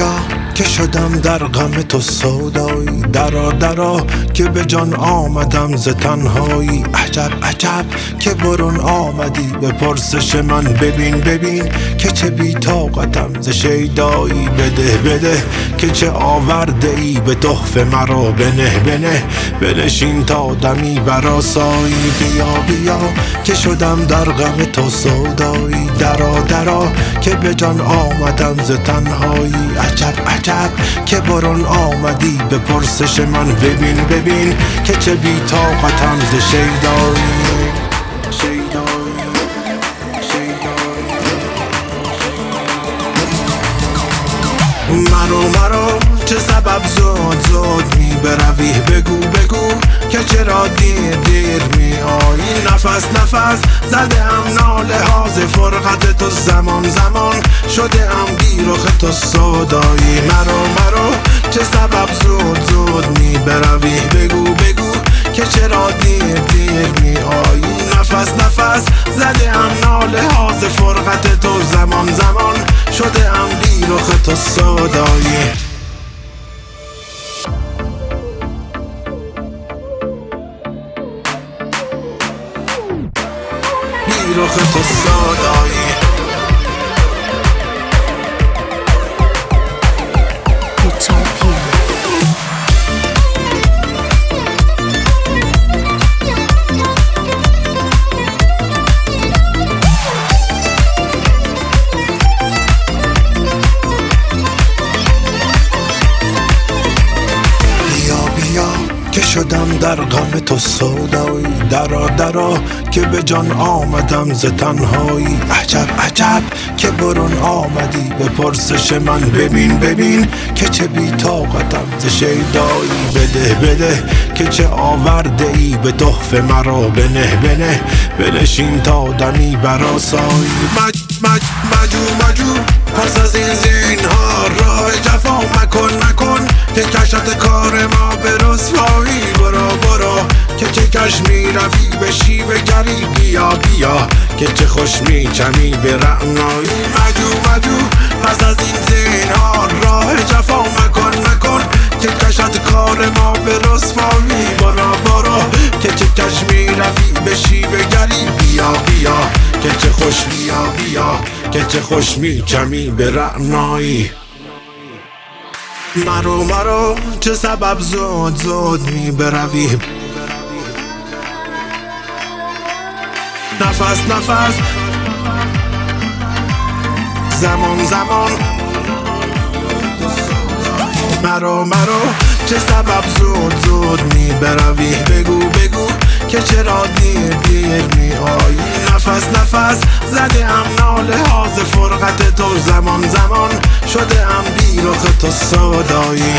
بیا که شدم در غم تو سودایی، درا درا که به جان آمدم ز تنهایی. عجب عجب که برون آمدی به پرسش من، ببین ببین که چه بی طاقتم ز شیدایی. بده بده که چه آورده ای به تحفه مرا، بنه بنه بنشین تا دمی برآسایی. بیا بیا که شدم در غم تو سودایی، درا درا که به جان آمدم ز تنهایی. عجب عجب که برون آمدی به پرسش من، ببین ببین که چه بی طاقتم ز شیدایی. مرو چه سبب زود زود می بروی، بگو بگو که چرا دیر دیر می آیی. نفس نفس زده ام ناله ها ز فرقت تو، زمان زمان شده ام بی رخ تو سودایی. مرو چه سبب زود زود می بروی، بگو بگو که چرا دیر دیر می آیی. نفس نفس زده ام ناله ها ز فرقت تو، زمان زمان شده ام بی رخ تو سودایی. بی رخ تو سودایی. که شدم در غم تو سودایی، درا درا که به جان آمدم ز تنهایی. عجب عجب که برون آمدی به پرسش من، ببین ببین که چه بی طاقتم ز شیدایی. بده بده که چه آورده ای به تحفه مرا، بنه بنه بنشین تا دمی برآسایی. مجو پس از این زینهار راه جفا مکن که کشت کار ما به رسوایی. برو که چه کش می روی به شیوه گری، بیا که چه خوش می چمی به رعنایی. مجو پس از این زینهار راه جفا مکن که کشت کار ما به رسوایی. برو که چه کش می روی به شیوه گری، بیا که چه خوش بیا که چه خوش می چمی به رعنایی. مرو چه سبب زود می بروی، نفس زمان مرو چه سبب زود می بروی، بگو که چرا دیر می آیی. نفس زده ام ناله ها ز فرقت تو، زمان شده ام بی رخ تو سودایی.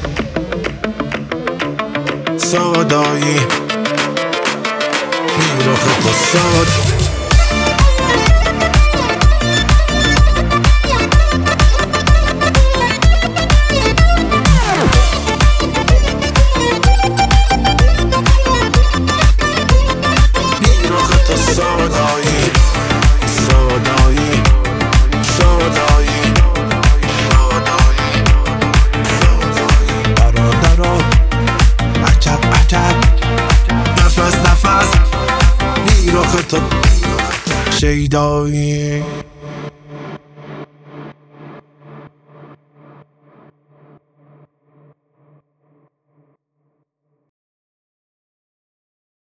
بی رخ تو سودایی. نفس بی رخ تو شیدایی.